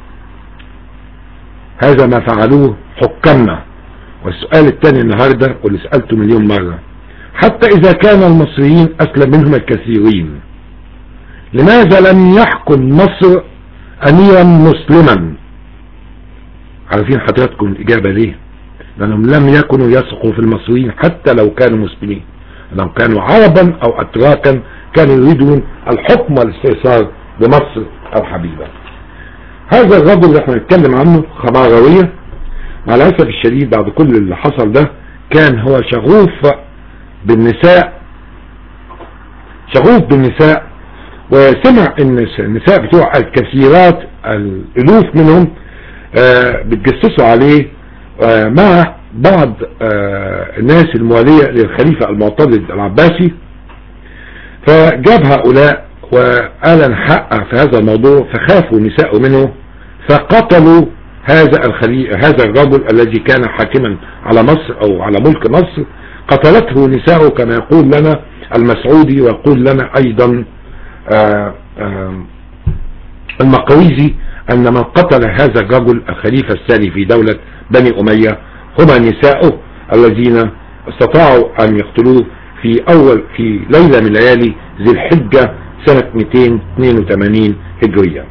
هذا ما فعلوه حكامنا. والسؤال الثاني النهاردة واللي سألته مليون مرة، حتى إذا كان المصريين أسلم منهم الكثيرين، لماذا لم يحكم مصر أميرا مسلما؟ عارفين حضراتكم الإجابة ليه؟ لأنهم لم يكونوا يثقوا في المصريين حتى لو كانوا مسلمين. لو كانوا عربا أو أتراكا كانوا يريدون الحكم والاستئثار بمصر الحبيبة. هذا الرجل اللي احنا نتكلم عنه خماروية، مع الأسف الشديد بعد كل اللي حصل ده كان هو شغوف بالنساء شغوف بالنساء وسمع ان النساء بتوع الكثيرات الالوف منهم آه بتجسسوا عليه آه مع بعض آه الناس الموالية للخليفة المعتضد العباسي، فجاب هؤلاء وقال نحقق في هذا الموضوع، فخافوا نساء منه فقتلوا هذا الخليفة هذا الرجل الذي كان حاكما على مصر او على ملك مصر. قتلته نساءه كما يقول لنا المسعودي ويقول لنا ايضا آآ آآ المقويزي ان من قتل هذا الرجل الخليفة الثاني في دولة بني امية هما نساؤه الذين استطاعوا ان يقتلوه في اول في ليلة من ليالي ذي الحجة سنة مئتين واثنين وثمانين هجرية.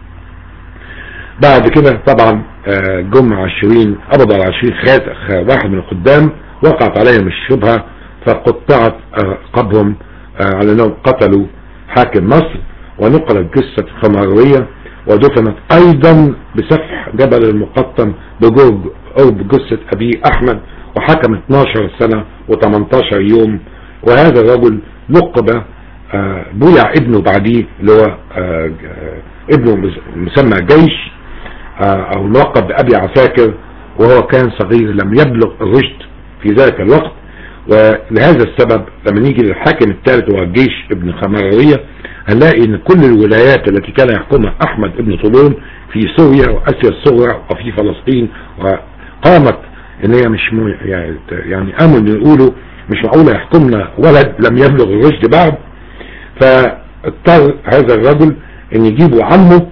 بعد كده طبعا جم عشرين قبض على عشرين واحد من القدام، وقعت عليهم الشبهة فقطعت رقابهم على انهم قتلوا حاكم مصر، ونقلت جثة خماروية ودفنت ايضا بسفح جبل المقطم بجرب قرب جثة ابي احمد، وحكم اثناشر سنة وثمانية عشر يوم. وهذا الرجل لقب بويع ابنه بعديه اللي هو ابنه مسمى جيش او الملقب بأبي عساكر، وهو كان صغير لم يبلغ الرشد في ذلك الوقت، ولهذا السبب لما نيجي للحاكم الثالث وهو الجيش ابن خمراوية هنلاقي ان كل الولايات التي كان يحكمها احمد ابن طولون في سوريا واسيا الصغرى وفي فلسطين، وقامت ان هي مش م... يعني قاموا يقولوا مش معقولة يحكمنا ولد لم يبلغ الرشد بعد، فاضطر هذا الرجل ان يجيبوا عمه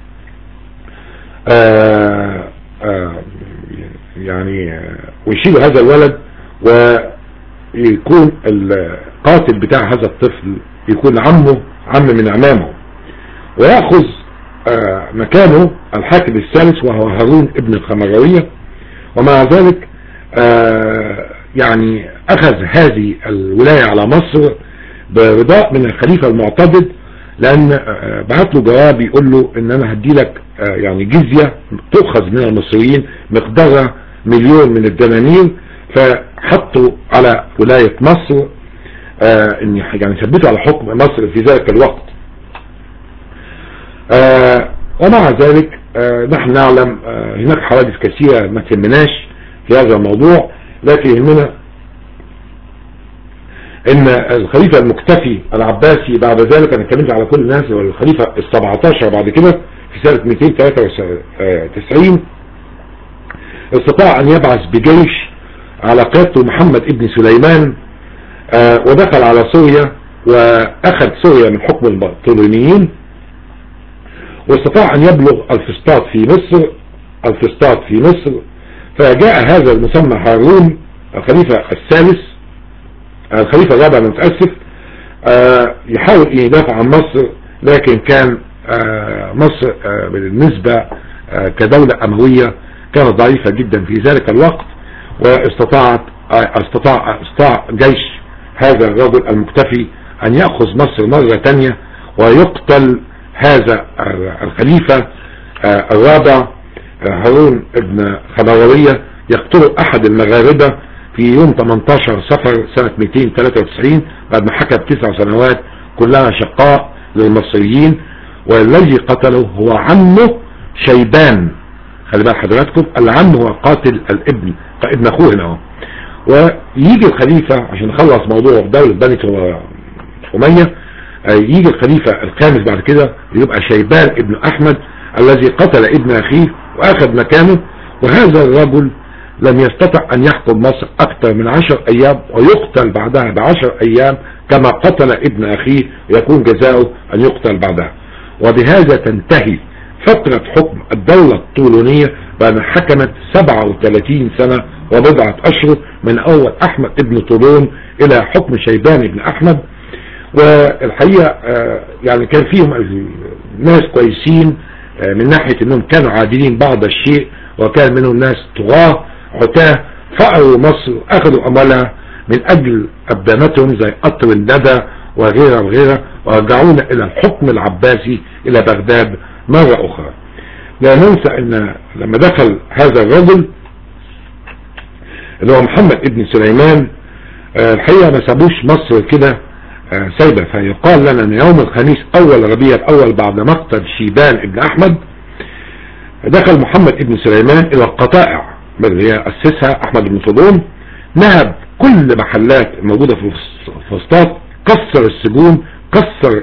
آآ آآ يعني ويشيلوا هذا الولد ويكون القاتل بتاع هذا الطفل يكون عمه عم من عمامه، ويأخذ مكانه الحاكم الثالث وهو هارون ابن الخمراوية. ومع ذلك يعني أخذ هذه الولاية على مصر برضاء من الخليفة المعتضد، لأن بعت له جواب يقول له إن أنا هدي لك يعني جزية تؤخذ من المصريين مقدارها مليون من الدنانير، فحطوا على ولاية مصر ان يعني ثبتوا على حكم مصر في ذلك الوقت. ومع ذلك نحن نعلم هناك حوادث كثيرة ما تهمناش في هذا الموضوع، لكن يهمنا ان الخليفة المكتفي العباسي بعد ذلك، انا اتكلمت على كل الناس، والخليفة السبعتاشر بعد كده في سنة مئتين وثلاثة وتسعين استطاع ان يبعث بجيش على قيادته محمد ابن سليمان، آه ودخل على سوريا واخذ سوريا من حكم الطولونيين، واستطاع ان يبلغ الفسطاط في مصر الفسطاط في مصر فجاء هذا المسمى هارون الخليفة الثالث الخليفة الرابع انا متأسف آه يحاول ان يدافع عن مصر، لكن كان آه مصر آه بالنسبة آه كدولة اموية كانت ضعيفة جدا في ذلك الوقت، واستطاعت استطاع استطاع جيش هذا الرجل المكتفي ان يأخذ مصر مرة تانية، ويقتل هذا الخليفة الرابع هارون ابن خمراوية، يقتله احد المغاربة في يوم ثمانية عشر صفر سنة مئتين وثلاثة وتسعين بعد ما حكم تسع سنوات كلها شقاء للمصريين، والذي قتله هو عمه شيبان. خلي بال حضراتكم العم هو قاتل الابن ابن اخوه هنا. ويجي الخليفة عشان نخلص موضوع دولة بني أمية، يجي الخليفة الخامس بعد كده يبقى شيبان ابن احمد الذي قتل ابن اخيه واخذ مكانه، وهذا الرجل لم يستطع ان يحكم مصر اكثر من عشر ايام، ويقتل بعدها بعشر ايام كما قتل ابن اخيه، ويكون جزاؤه ان يقتل بعدها. وبهذا تنتهي فترة حكم الدولة الطولونية بعد حكمت سبعة وثلاثين سنة وبضعة اشهر من اول احمد ابن طولون الى حكم شيبان ابن احمد. والحقيقة يعني كان فيهم ناس كويسين من ناحية انهم كانوا عادلين بعض الشيء، وكان منهم ناس طغاة عتاه فقروا مصر اخذوا اموالها من اجل ابدانتهم زي قطر الندى وغيرها وغيرها، ورجعونا الى الحكم العباسي الى بغداد مرة اخرى. لا ننسى ان لما دخل هذا الرجل اللي هو محمد ابن سليمان الحقيقة ما سابوش مصر كده سايبة، فيقال لنا ان يوم الخميس اول ربيع الاول بعد مقتل شيبان ابن احمد دخل محمد ابن سليمان الى القطائع اللي هي اسسها احمد بن طولون، نهب كل محلات الموجودة في فسطاط، كسر السجون، كسر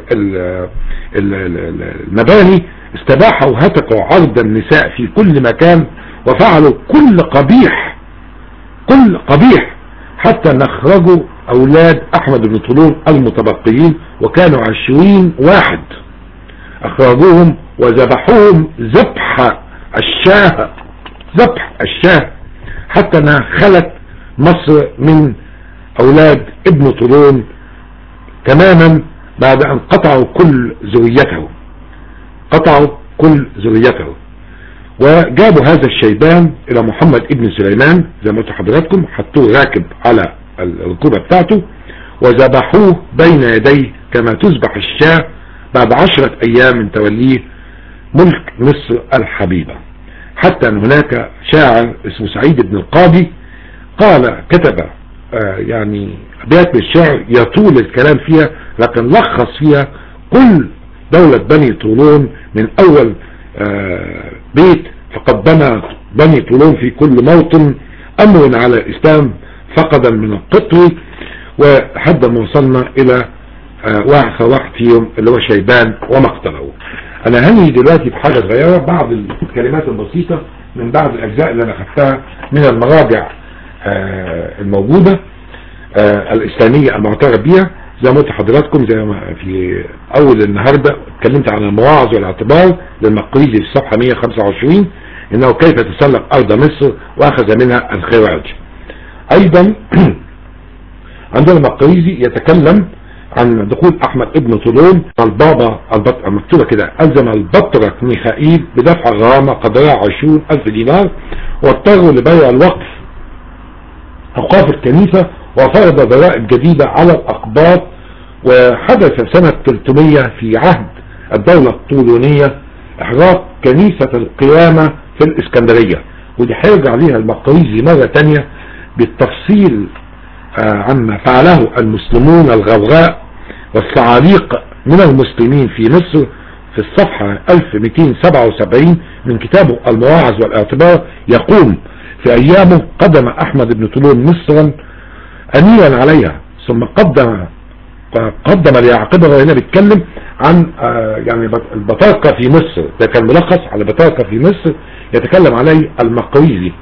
المباني، استباحوا وهتكوا عرض النساء في كل مكان، وفعلوا كل قبيح كل قبيح حتى نخرجوا اولاد احمد بن طولون المتبقيين، وكانوا عشرين واحد اخرجوهم وذبحوهم ذبح الشاه ذبح الشاه حتى انها خلت مصر من اولاد ابن طولون تماما بعد ان قطعوا كل ذريته قطعوا كل ذريته وجابوا هذا الشيبان الى محمد ابن سليمان زي ما قلت لحضراتكم، حطوه راكب على الركوبة بتاعته وذبحوه بين يديه كما تذبح الشاة بعد عشرة ايام من توليه ملك مصر الحبيبة. حتى ان هناك شاعر اسمه سعيد بن القاضي قال كتب آه يعني ابيات من الشعر يطول الكلام فيها، لكن لخص فيها كل دولة بني طولون من اول آه بيت فقد بنى بني طولون في كل موطن امر على الاسلام فقدا من القطر، وحد ما وصلنا الى واحد واحد فيهم اللي هو شيبان ومقتله. انا هنهي دلوقتي بحاجة صغيرة، بعض الكلمات البسيطة من بعض الاجزاء اللي انا خدتها من المراجع الموجودة الاسلامية المعترف بها. زي ما قلت لحضراتكم زي ما في اول النهاردة اتكلمت عن المواعظ والاعتبار للمقريزي في الصفحة مئة وخمسة وعشرين، انه كيف تسلق ارض مصر واخذ منها الخراج. ايضا عندنا المقريزي يتكلم عن دخول احمد ابن طولون البابا مكتوبة كده، الزم البطرك ميخائيل بدفع غرامة قدرها عشرون الف دينار، واضطروا لبيع الوقف اوقاف الكنيسة، وفرض ضرائب جديدة على الاقباط. وحدث سنة ثلاثمية في عهد الدولة الطولونية احراق كنيسة القيامة في الاسكندرية، ودي هيرجع ليها المقريزي مرة تانية بالتفصيل عما فعله المسلمون الغوغاء والصعاليق من المسلمين في مصر في الصفحة ألف ومئتين وسبعة وسبعين من كتابه المواعظ والاعتبار. يقوم في ايامه قدم احمد بن طولون مصرا اميرا عليها، ثم قدم قدم ليعقبها، وهنا بيتكلم عن يعني البطاركة في مصر، ده كان ملخص على البطاركة في مصر يتكلم عليه المقريزي.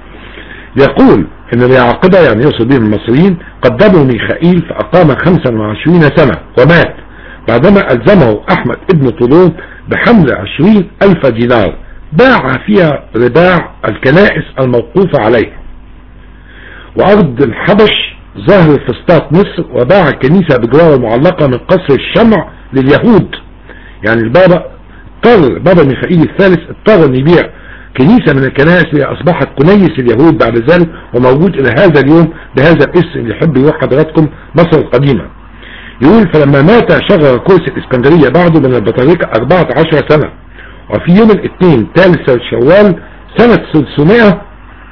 يقول ان ليعقبها يعني يقصد بهم المصريين قدموا ميخائيل فاقام خمسا وعشرين سنة ومات، بعدما الزمه احمد ابن طولون بحمل عشرين الف دينار باع فيها رباع الكنائس الموقوفة عليها وارض الحبش ظاهر فسطاط مصر، وباع الكنيسة بجوار المعلقة من قصر الشمع لليهود. يعني البابا اضطر بابا ميخائيل الثالث اضطر ان يبيع كنيسة من الكنائس اللي اصبحت كنيس اليهود بعد ذلك، وموجود الى هذا اليوم بهذا الاسم اللي يحب يروح حضراتكم مصر القديمة. يقول فلما مات شغل كرسي الاسكندرية بعده من البطاركة أربعة عشر سنة، وفي يوم الاثنين ثالث شوال سنة ستمائة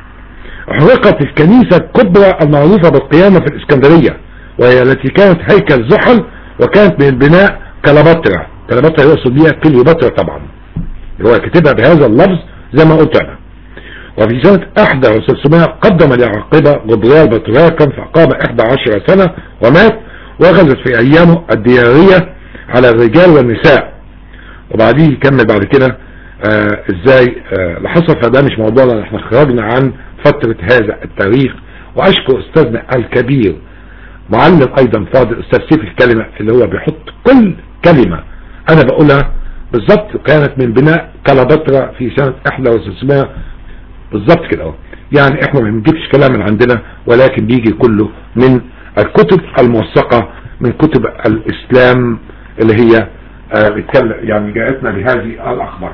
احرقت الكنيسة الكبرى المعروفة بالقيامة في الاسكندرية، وهي التي كانت هيكل زحل، وكانت من بناء كليوباترا. كليوباترا يقصد بها كليوباترا طبعا، اللي هو كتبها بهذا اللفظ زي ما قلت انا. وفي سنة أحد وستمائة قدم ليعقبها غبريال بطراكا فأقام إحدى عشرة سنة ومات، وغزت في ايامه الديارية على الرجال والنساء. وبعديه يكمل بعد كده آه ازاي آه اللي حصل. فده مش موضوعنا، احنا خرجنا عن فترة هذا التاريخ. واشكر استاذنا الكبير معلم ايضا فاضل استاذ سيف الكلمة، اللي هو بيحط كل كلمة انا بقولها بالظبط كانت من بناء كليوباترا في سنة ألف وستمائة بالظبط كده اهو. يعني احنا ما بنجيبش كلام من عندنا، ولكن بيجي كله من الكتب الموثقة من كتب الاسلام اللي هي آه بتكلم يعني جاءتنا بهذه الاخبار.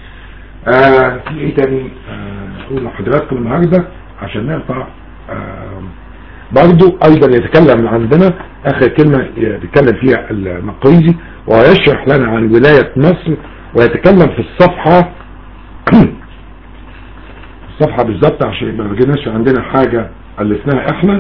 آه في ايه تاني آه اقول لحضراتكم النهارده عشان نقطع. آه برضو ايضا يتكلم عندنا اخر كلمة بيتكلم فيها المقريزي، ويشرح لنا عن ولاية مصر، ويتكلم في الصفحة الصفحة بالظبط عشان ما بيجيناش عندنا حاجة الفناها احنا.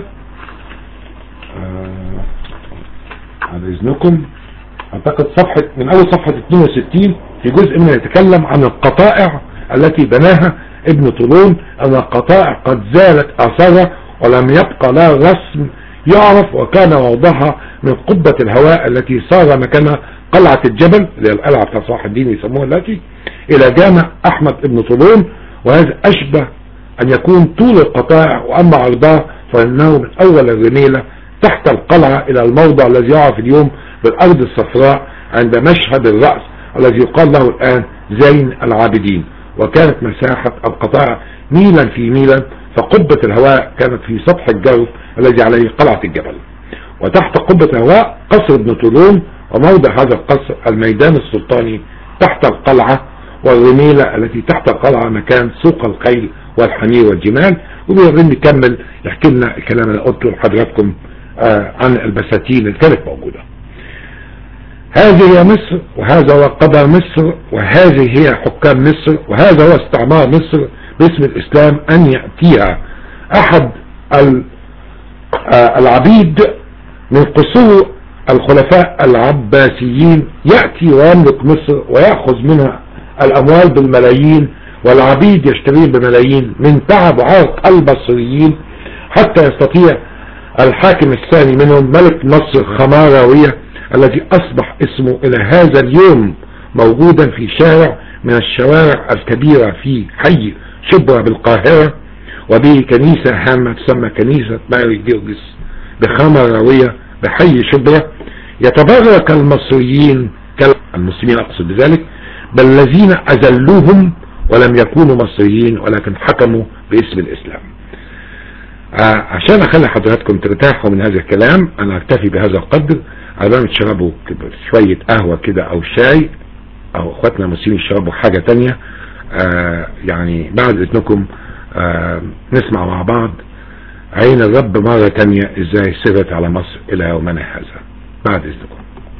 آه على اذنكم اعتقد صفحة من اول صفحة اثنين وستين في جزء منها يتكلم عن القطائع التي بناها ابن طولون، ان القطائع قد زالت اثارها ولم يبقى لها رسم يعرف، وكان موضعها من قبة الهواء التي صار مكانها قلعة الجبل اللي هي القلعة بتاع صلاح الدين يسموها التي الى جامع احمد ابن طولون. وهذا اشبه ان يكون طول القطائع، واما عرضها فانه من اول الرميلة تحت القلعة الى الموضع الذي يعرف اليوم بالارض الصفراء عند مشهد الرأس الذي يقال له الان زين العابدين. وكانت مساحة القطائع ميلا في ميلا، فقبة الهواء كانت في سطح الجرف الذي عليه قلعة الجبل، وتحت قبة الهواء قصر ابن طولون، وموضع هذا القصر الميدان السلطاني تحت القلعة، والرميلة التي تحت القلعة مكان سوق الخيل والحمير والجمال. وبيغني يكمل يحكي لنا الكلام اللي قلته لحضراتكم آه عن البساتين اللي كانت موجودة. هذه هي مصر، وهذا هو قدر مصر، وهذه هي حكام مصر، وهذا هو استعمار مصر باسم الإسلام، أن يأتيها أحد العبيد من قصور الخلفاء العباسيين يأتي ويملك مصر ويأخذ منها الأموال بالملايين، والعبيد يشترين بملايين من تعب وعرق البصريين، حتى يستطيع الحاكم الثاني منهم ملك مصر خماراوية الذي أصبح اسمه إلى هذا اليوم موجودا في شارع من الشوارع الكبيرة في حي شبرا بالقاهرة، وبه كنيسة هامة تسمى كنيسة ماري جرجس بخماراوية بحي شبرا، يتبرك المصريين المسلمين أقصد بذلك بالذين أذلوهم ولم يكونوا مصريين ولكن حكموا باسم الإسلام. آه عشان أخلي حضراتكم ترتاحوا من هذا الكلام أنا أكتفي بهذا القدر، على بال ما تشربوا شوية قهوة كده أو شاي، أو أخواتنا المسلمين يشربوا حاجة تانية. آه يعني بعد إذنكم آه نسمع مع بعض عين الرب مرة تانية إزاي سرت على مصر إلى يومنا هذا. بعد إذنكم.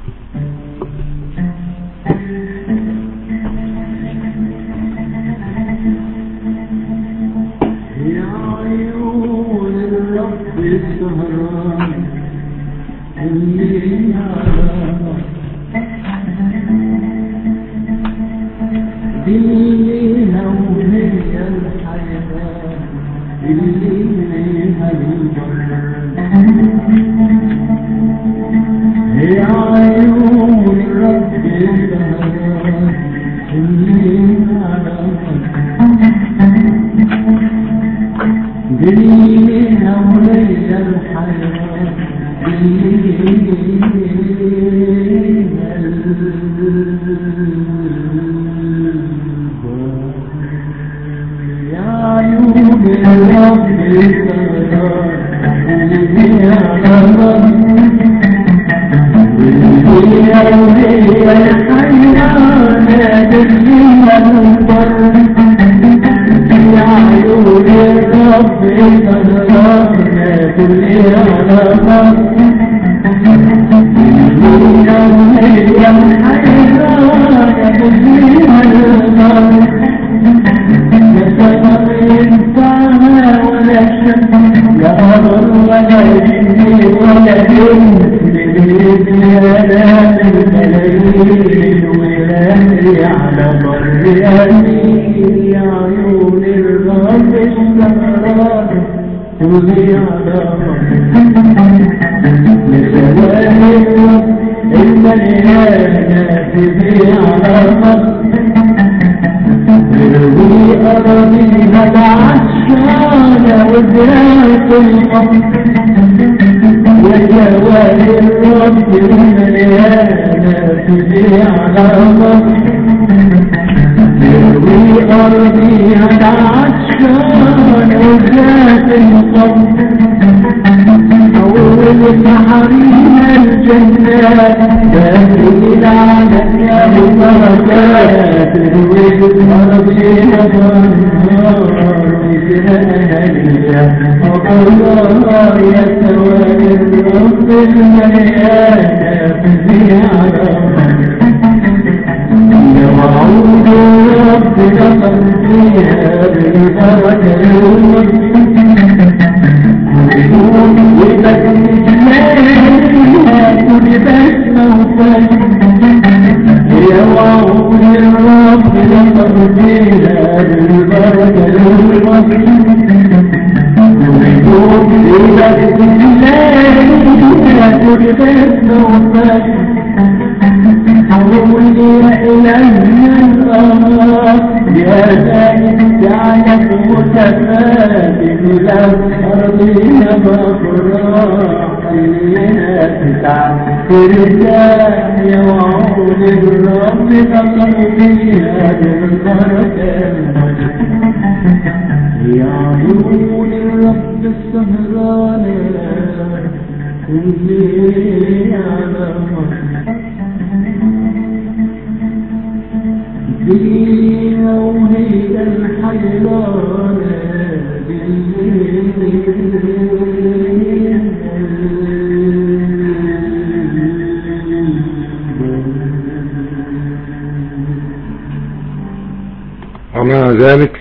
ومع ذلك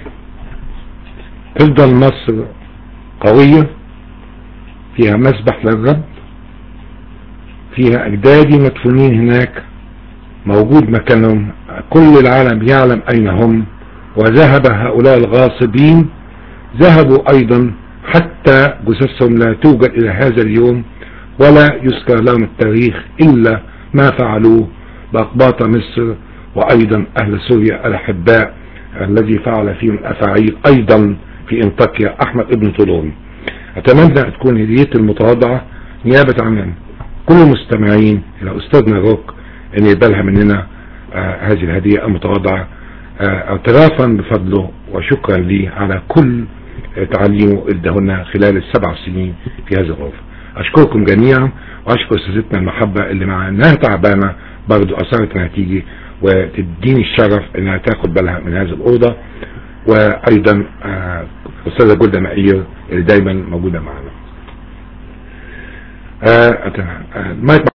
تفضل مصر قوية، فيها مسبح للرب، فيها أجدادي مدفونين هناك موجود مكانهم، كل العالم يعلم أين هم، وذهب هؤلاء الغاصبين ذهبوا أيضا حتى جثثهم لا توجد إلى هذا اليوم، ولا يذكر لهم التاريخ إلا ما فعلوه بأقباط مصر وأيضا أهل سوريا الأحباء الذي فعل فيهم الأفاعيل أيضا في انطاكيا أحمد ابن طولون. أتمنى أن تكون هديتي المتواضعة نيابة عن كل المستمعين إلى أستاذنا روك أن يقبلها مننا آه هذه الهدية المتواضعة آه اعترافا بفضله وشكرا لي على كل آه تعليمه ادهنا خلال السبع سنين في هذه الغرفة. أشكركم جميعا وأشكر أستاذتنا المحبة اللي مع أنها تعبانة برضو أصرت أنها تيجي وتديني الشرف أنها تاخد بالها من هذه الأوضة، وأيضا آه أستاذة جولدا مائير اللي دايما موجودة معنا. آه